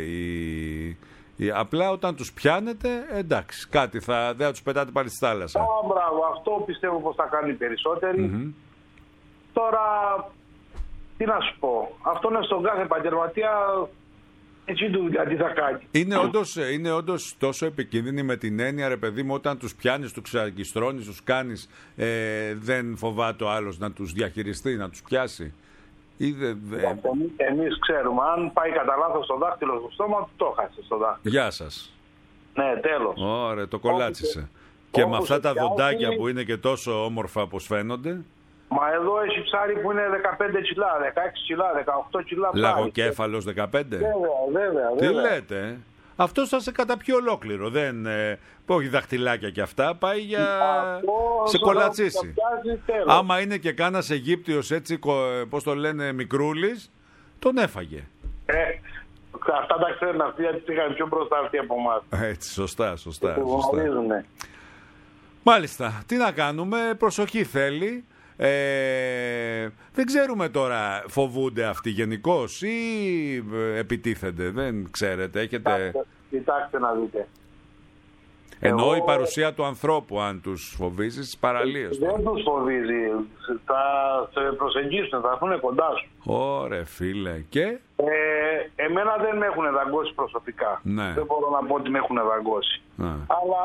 απλά όταν τους πιάνετε, εντάξει, κάτι δεν θα τους πετάτε πάλι στη θάλασσα. Μπράβο, αυτό πιστεύω πως θα κάνει περισσότεροι. Τώρα, τι να σου πω, αυτό είναι στον κάθε επαγγελματία, έτσι του δουλειά, τι θα κάνει. Είναι όντως τόσο επικίνδυνη, με την έννοια, ρε παιδί μου, όταν τους πιάνεις, τους ξαγκιστρώνεις, τους κάνεις, δεν φοβάται ο άλλος να τους διαχειριστεί, να τους πιάσει? Εμείς ξέρουμε, αν πάει κατά λάθος το δάχτυλο στο στόμα, το χάσε στο δάχτυλο. Γεια σας. Ναι, τέλος. Ωραία, το κολλάτσισε. Και με αυτά τα δοντάκια που είναι και τόσο όμορφα όπως φαίνονται. Μα εδώ έχει ψάρι που είναι 15 κιλά, 16 κιλά, 18 κιλά. Λαγοκέφαλος 15. Βέβαια. Τι λέτε? Αυτό θα σε καταπιεί ολόκληρο. Όχι δαχτυλάκια και αυτά. Πάει για σε κολατσίσει. Άμα είναι και κάνας Αιγύπτιος έτσι, πώς το λένε, μικρούλης, τον έφαγε. Αυτά τα ξέρουν αυτοί, γιατί είχαν πιο μπροστά αυτοί από εμάς. Έτσι, σωστά. Μάλιστα. Τι να κάνουμε, προσοχή θέλει. Δεν ξέρουμε τώρα, φοβούνται αυτοί γενικώς ή επιτίθενται, δεν ξέρετε, έχετε... Κοιτάξτε να δείτε. Ενώ η παρουσία του ανθρώπου, αν τους φοβίζει, στις παραλίες. Δεν τους φοβίζει, θα σε προσεγγίσουν, θα έρθουν κοντά σου. Ωραία φίλε, και... Εμένα δεν με έχουν δαγκώσει προσωπικά. Ναι. Δεν μπορώ να πω ότι με έχουν δαγκώσει. Αλλά...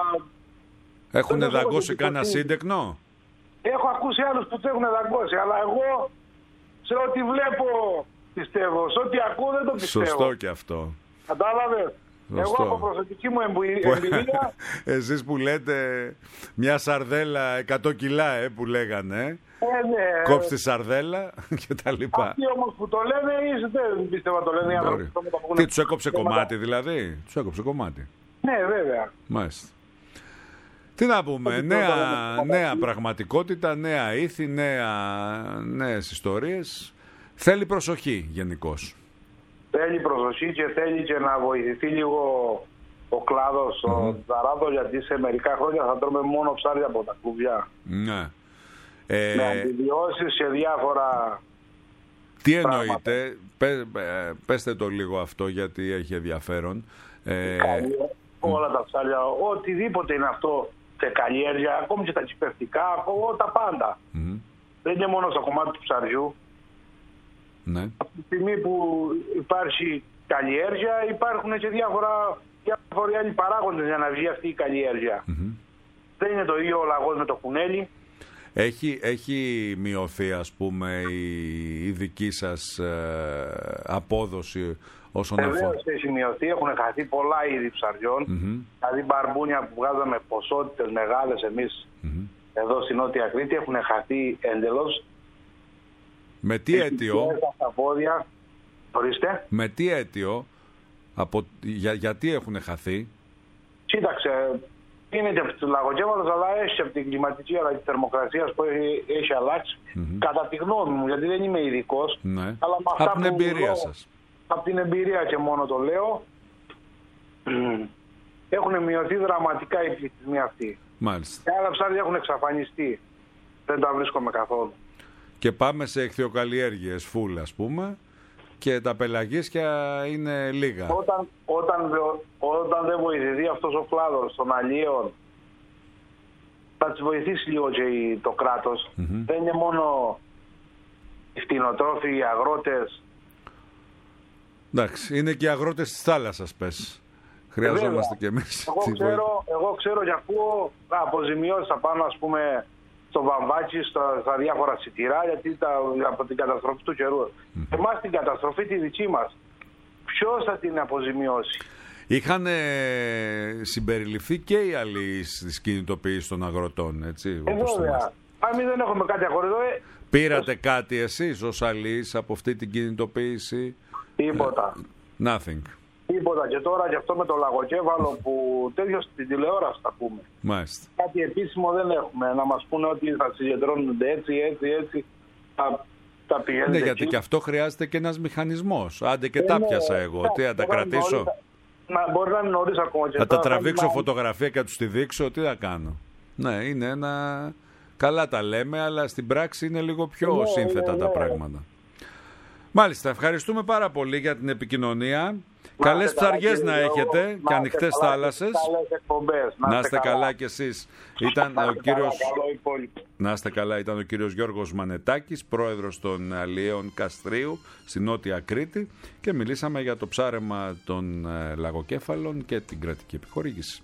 Έχουν δαγκώσει κανένα σύντεκνο? Έχω ακούσει άλλους που τους έχουν δαγκώσει, αλλά εγώ σε ό,τι βλέπω πιστεύω, σε ό,τι ακούω δεν το πιστεύω. Σωστό και αυτό. Κατάλαβες. Εγώ από προσωπική μου εμπειρία... Εσείς που λέτε μια σαρδέλα 100 κιλά που λέγανε, ναι. Κόψει τη σαρδέλα και τα λοιπά. Αυτοί όμως που το λένε, δεν πίστευα το λένε οι άνθρωποι. Τι, τους έκοψε κομμάτι δηλαδή? Τους έκοψε κομμάτι. Ναι, βέβαια. Μάλιστα. Τι να πούμε, νέα πραγματικότητα, νέα ήθη, νέες ιστορίες. Θέλει προσοχή γενικώς. Θέλει προσοχή και θέλει και να βοηθηθεί λίγο ο κλάδος, ο Ζαράδο, γιατί σε μερικά χρόνια θα τρώμε μόνο ψάρι από τα κλουβιά. Ναι. Με αντιβιώσεις και διάφορα... Τι εννοείτε, πέστε το λίγο αυτό γιατί έχει ενδιαφέρον. Όλα τα ψάρια, οτιδήποτε είναι αυτό σε καλλιέργεια, ακόμη και τα κυπευτικά, τα πάντα. Δεν είναι μόνο στο κομμάτι του ψαριού. Ναι. Από τη στιγμή που υπάρχει καλλιέργεια, υπάρχουν και διάφοροι άλλοι παράγοντες για να βγει αυτή η καλλιέργεια. Δεν είναι το ίδιο ο λαγός με το κουνέλι. Έχει μειωθεί, ας πούμε, η δική σας απόδοση όσον αφορά? Βεβαίως έχει μειωθεί, έχουν χαθεί πολλά είδη ψαριών. Δηλαδή μπαρμπούνια που βγάζαμε ποσότητες μεγάλες εμείς εδώ στην Νότια Κρήτη έχουν χαθεί εντελώς. Με τι αίτιο? Με τι αίτιο? Γιατί έχουν χαθεί? Κοίταξε, είναι και από του λαγοκέφαλος, αλλά έχει από την κλιματική αλλαγή της θερμοκρασίας που έχει αλλάξει. Κατά τη γνώμη μου, γιατί δεν είμαι ειδικός. Ναι. Αλλά με αυτά από την εμπειρία σας. Από την εμπειρία και μόνο το λέω, έχουν μειωθεί δραματικά οι πληθυσμοί αυτοί. Μάλιστα. Και άλλα ψάρια έχουν εξαφανιστεί. Δεν τα βρίσκομαι καθόλου. Και πάμε σε εχθιοκαλλιέργειες φουλ, ας πούμε, και τα πελαγίσια είναι λίγα. Όταν δεν βοηθηθεί αυτός ο κλάδος των αλλιέων, θα τις βοηθήσει λίγο και το κράτος. Δεν είναι μόνο οι κτηνοτρόφοι, οι αγρότες. Εντάξει, είναι και οι αγρότες της θάλασσας, πες. Χρειαζόμαστε κι εμείς. Εγώ ξέρω και ακούω αποζημιώσεις απάνω, ας πούμε, στο βαμβάκι, στα διάφορα σιτηρά, γιατί από την καταστροφή του καιρού. Εμάς την καταστροφή τη δική μας, ποιος θα την αποζημιώσει? Είχαν συμπεριληφθεί και οι αλληλείς της κινητοποίησης των αγροτών, έτσι. Βέβαια. Εμείς δεν έχουμε κάτι αγορετό. Πήρατε κάτι εσείς ως αλληλείς από αυτή την κινητοποίηση? Τίποτα. Nothing. Τίποτα. Και τώρα και αυτό με το λαγοκέφαλο που τέτοιο στην τηλεόραση θα πούμε. Μάλιστα. Κάτι επίσημο δεν έχουμε. Να μας πούνε ότι θα συγκεντρώνονται έτσι. Τα πηγαίνουν. Ναι, γιατί και αυτό χρειάζεται και ένας μηχανισμός. Άντε και τα πιάσα εγώ. Τι θα τα κρατήσω? Μπορεί να είναι νωρίς ακόμα. Θα τα τραβήξω φωτογραφία και θα τους τη δείξω. Τι θα κάνω? Ναι, είναι ένα... Καλά τα λέμε, αλλά στην πράξη είναι λίγο πιο σύνθετα τα πράγματα. Μάλιστα, ευχαριστούμε πάρα πολύ για την επικοινωνία. Καλές ψαριές να έχετε και ανοιχτές θάλασσες. Να είστε καλά κι εσείς. Να είστε καλά, ήταν ο κύριος Γιώργος Μανετάκης, πρόεδρος των Αλλιέων Καστρίου στη Νότια Κρήτη, και μιλήσαμε για το ψάρεμα των λαγοκέφαλων και την κρατική επιχορήγηση.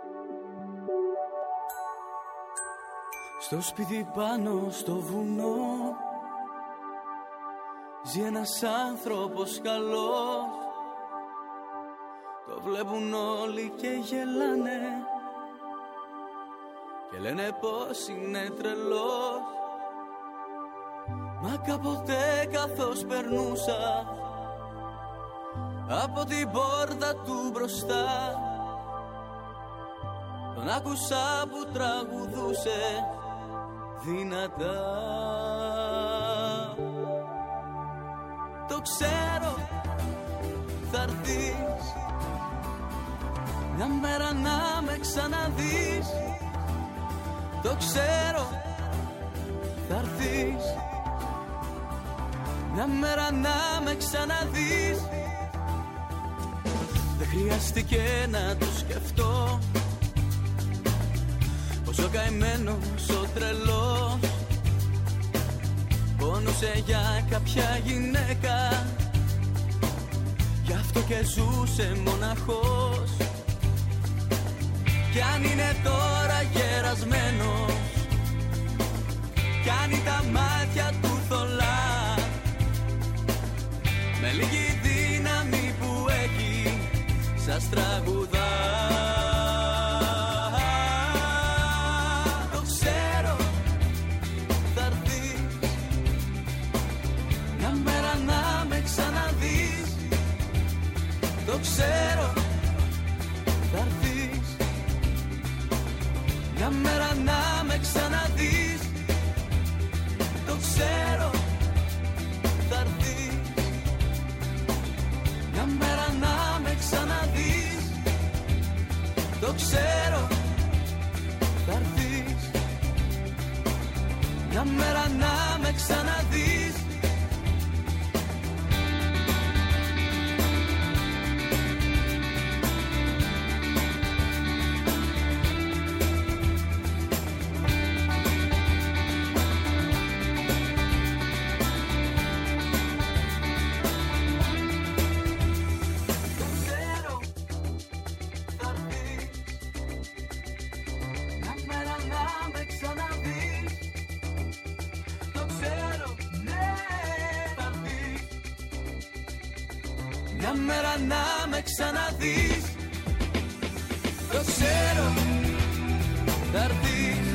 Στο σπίτι πάνω στο βουνό ζει ένας άνθρωπος καλός. Το βλέπουν όλοι και γελάνε και λένε πως είναι τρελός. Μα κάποτε καθώς περνούσα από την πόρτα του μπροστά, τον άκουσα που τραγουδούσε δυνατά. Το ξέρω, θα'ρθείς μια μέρα να με ξαναδείς. Το ξέρω, θα'ρθείς μια μέρα να με ξαναδείς. Δεν χρειάστηκε να το σκεφτώ, πως ο καημένος ο τρελός πόνουσε για κάποια γυναίκα, γι' αυτό και ζούσε μοναχός. Κι αν είναι τώρα γερασμένος, κάνει τα μάτια του θολά, με λίγη δύναμη που έχει σας τραγουδά. Το ξέρω, θα'ρθείς μια μέρα να με ξαναδείς. Το ξέρω, θα'ρθείς μια μέρα να με ξαναδείς. Το ξέρω, θα'ρθείς μια μέρα να με ξαναδείς. Το ξέρω, θα'ρθείς μια μέρα να με ξαναδείς. Ξαναδείς. Το ξέρω, θα'ρθείς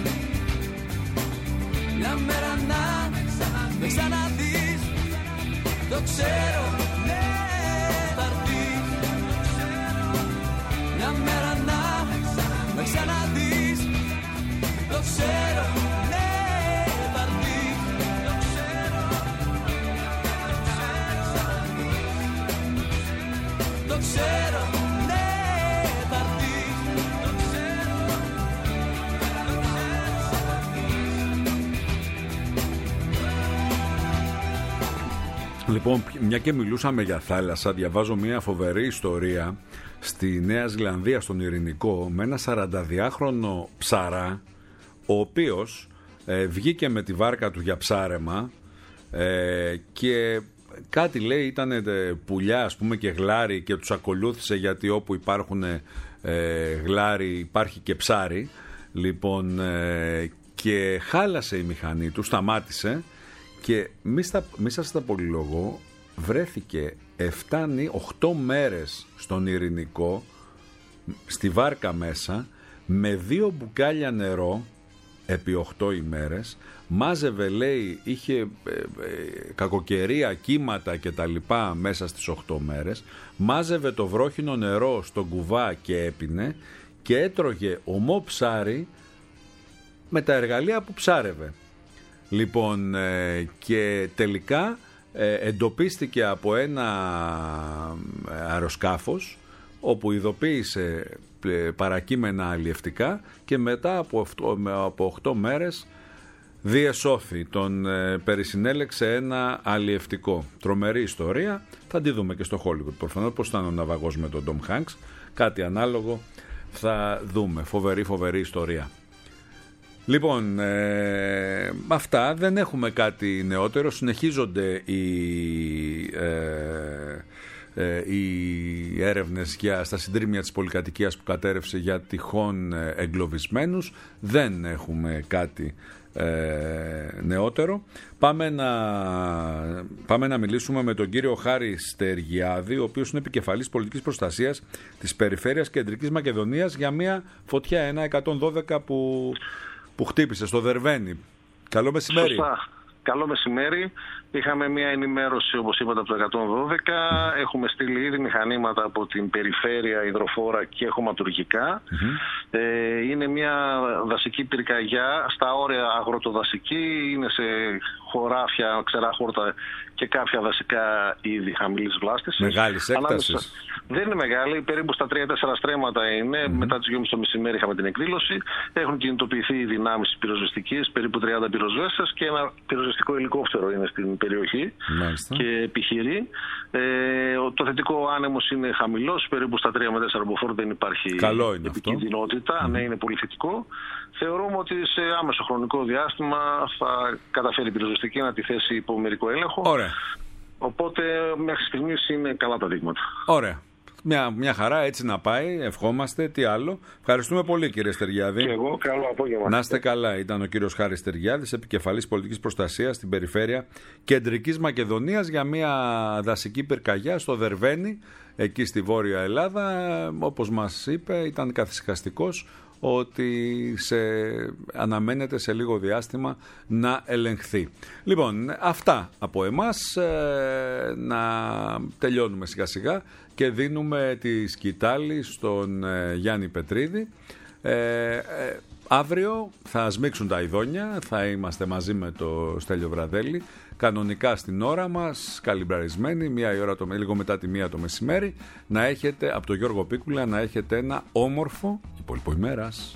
μια μέρα να με ξαναδείς. Το ξέρω, θα'ρθείς μια μέρα να με ξαναδείς. Το ξέρω, θα'ρθείς. Το ξέρω, ναι, θα'ρθείς. Το ξέρω, Λοιπόν, μια και μιλούσαμε για θάλασσα, διαβάζω μια φοβερή ιστορία στη Νέα Ζηλανδία, στον Ειρηνικό, με ένα 42χρονο ψαρά, ο οποίος βγήκε με τη βάρκα του για ψάρεμα και κάτι λέει ήταν πουλιά, ας πούμε, και γλάρι, και τους ακολούθησε, γιατί όπου υπάρχουν γλάρι υπάρχει και ψάρι. Λοιπόν, και χάλασε η μηχανή του, σταμάτησε και μη σας τα πολυλογώ, βρέθηκε 8 μέρες στον Ειρηνικό, στη βάρκα μέσα, με 2 μπουκάλια νερό επί 8 ημέρες. Μάζευε, λέει, είχε κακοκαιρία, κύματα και τα λοιπά μέσα στις 8 μέρες. Μάζευε το βρόχινο νερό στον κουβά και έπινε και έτρωγε ομό ψάρι με τα εργαλεία που ψάρευε. Λοιπόν, και τελικά εντοπίστηκε από ένα αεροσκάφος, όπου ειδοποίησε παρακείμενα αλλιευτικά και μετά από 8 μέρες διεσώθη. Τον περισυνέλεξε ένα αλλιευτικό. Τρομερή ιστορία, θα τη δούμε και στο Hollywood προφανώς, πώς ήταν ο ναυαγός με τον Tom Hanks, κάτι ανάλογο θα δούμε. Φοβερή ιστορία. Λοιπόν, αυτά, δεν έχουμε κάτι νεότερο. Συνεχίζονται οι έρευνες στα συντρίμμια της πολυκατοικίας που κατέρευσε για τυχόν εγκλωβισμένους. Δεν έχουμε κάτι νεότερο. Πάμε να μιλήσουμε με τον κύριο Χάρη Στεργιάδη, ο οποίος είναι επικεφαλής πολιτικής προστασίας της Περιφέρειας Κεντρικής Μακεδονίας, για μια φωτιά 112 που χτύπησε στο Δερβαίνι. Καλό μεσημέρι. Σωστά. Καλό μεσημέρι. Είχαμε μια ενημέρωση, όπως είπατε, από το 112. Έχουμε στείλει ήδη μηχανήματα από την Περιφέρεια, υδροφόρα και χωματουργικά. Είναι μια δασική πυρκαγιά στα όρια αγροτοδασική. Είναι σε χωράφια, ξερά χόρτα και κάποια δασικά είδη χαμηλής βλάστησης. Μεγάλης έκτασης. Δεν είναι μεγάλη, περίπου στα 3-4 στρέμματα είναι. Μετά τις 2.30 το μεσημέρι είχαμε την εκδήλωση. Έχουν κινητοποιηθεί οι δυνάμεις πυροσβεστικής, περίπου 30 πυροσβέστες και ένα πυροσβεστικό ελικόπτερο είναι στην περιοχή. Μάλιστα. Και επιχειρεί. Το θετικό άνεμος είναι χαμηλός, περίπου στα 3 με 4 μποφόρ, δεν υπάρχει επικίνδυνοτητα. Ναι, είναι πολύ θετικό. Θεωρούμε ότι σε άμεσο χρονικό διάστημα θα καταφέρει η πυροσβεστική να τη θέσει υπό μερικό έλεγχο. Ωραία. Οπότε μέχρι στιγμής είναι καλά τα δείγματα. Ωραία. Μια χαρά, έτσι να πάει. Ευχόμαστε. Τι άλλο. Ευχαριστούμε πολύ, κύριε Στεργιάδη. Και εγώ, καλό απόγευμα. Να είστε καλά. Ήταν ο κύριος Χάρης Στεργιάδης, επικεφαλής πολιτικής προστασίας στην Περιφέρεια Κεντρικής Μακεδονίας, για μια δασική πυρκαγιά στο Δερβαίνι, εκεί στη Βόρεια Ελλάδα. Όπως μας είπε, ήταν καθησυχαστικός ότι αναμένεται σε λίγο διάστημα να ελεγχθεί. Λοιπόν, αυτά από εμάς. Να τελειώνουμε σιγά σιγά και δίνουμε τη σκητάλη στον Γιάννη Πετρίδη. Αύριο θα σμίξουν τα ειδόνια, θα είμαστε μαζί με το Στέλιο Βραδέλη, κανονικά στην ώρα μας, καλυμπραρισμένοι, λίγο μετά τη 1 το μεσημέρι, να έχετε, από τον Γιώργο Πίκουλα, να έχετε ένα όμορφο υπόλοιπο ημέρας.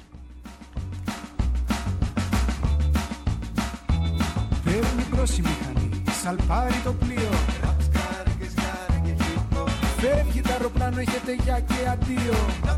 Παίρνει μπρος η μηχανή, σαλπάρει το πλοίο. Φεύγει το αεροπλάνο, έχετε για και αντίο.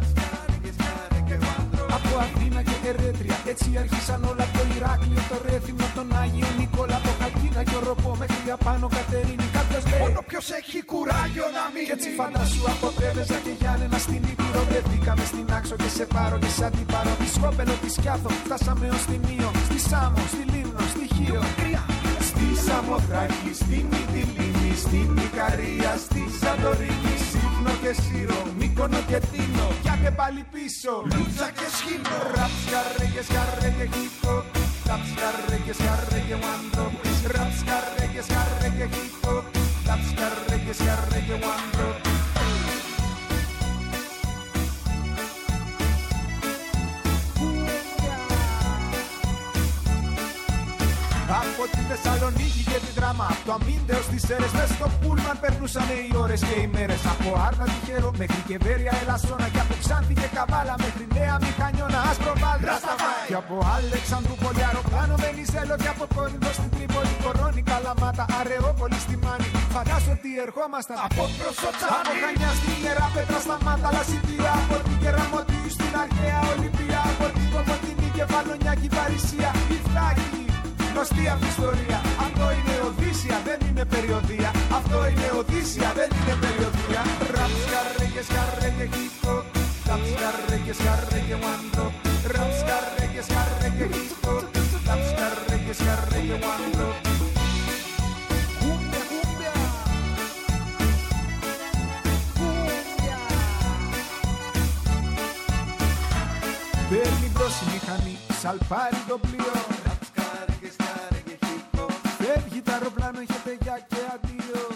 Από Αθήνα και Ερέτρια, έτσι άρχισαν όλα, από το Ηράκλειο, το Ρέθυμνο, τον Άγιο Νικόλα, από Χαλκίνα και Οροπό μέχρι απάνω Κατερίνη. Κάποιος λέει, μόνο ποιος έχει κουράγιο να μην. Κι έτσι φαντάσου από Πρέβεζα και Γιάννενα στην Ήπειρο. Βρεθήκαμε στην Άξο και σε πάρω και σ' αντιπάρω. Τη Σκόπελο, τη Σκιάθο, φτάσαμε ως τη Μύο. Στη Σάμο, στη Λίμνο, στη Χίο. Στη Σαμοθράκη, στη Μυτιλίνη, στην Ικαρία, στη Σαντορίνη. Σύφνο και Σύρο, Μύκονο και Τίνο. Πιάτε πάλι πίσω, Λούτσα και Σχήνο. Ραψ, καρέγες, καρέγε, χίπο. Ραψ, καρέγες, καρέγε, βάντρο. Ραψ, καρέγες, καρέγε, χίπο. Ραψ, καρέγες, καρέγε, βάντρο. Από τη Θεσσαλονίκη και την Δράμα, από το Αμύντεο στις Σέρες, μες στο Πούλμαν περνούσαν οι ώρες και οι μέρες. Από Άρνα Τυχερό μέχρι και Βέρεια Ελασσόνα, και από Ξάνθη και Καβάλα μέχρι Νέα Μηχανιώνα, Άσπροβάλ, Ρασταφάι. Και από Αλεξανδρούπολη αεροπλάνο Βενιζέλο, και από Κόρινθο στην Τρίπολη, Κορώνη, Καλαμάτα, Αρεόπολη στη Μάνη. Φαντάσου ότι ερχόμασταν από Προσοτσάνη, από Χανιά στην Ιερά Πέτρα, στα Μάτα, Λασιτία, από την Κεραμωτίου στην Αρχαία Ολυμπία, από την Κομωτινή Κεφαλονιάκη, Παρισία, Ιφτάκη. Γνωστή αυτή ιστορία. Αυτό είναι Οδύσσια, δεν είναι περιοδία. Αυτό είναι Οδύσσια, δεν είναι περιοδία. Ραψ, καρέγες, καρέγε, χίπο. Ραψ, καρέγες, καρέγε, βάντρο. Ραψ, καρέγες, καρέγε, χίπο. Ραψ, καρέγες, καρέγε, βάντρο. Κούμπια, κούμπια. Κούμπια. Παίρνει μπρος η μηχανή, σαλπάρει το πλοίο. Φεύγει το αεροπλάνο, έχετε για και αντίο.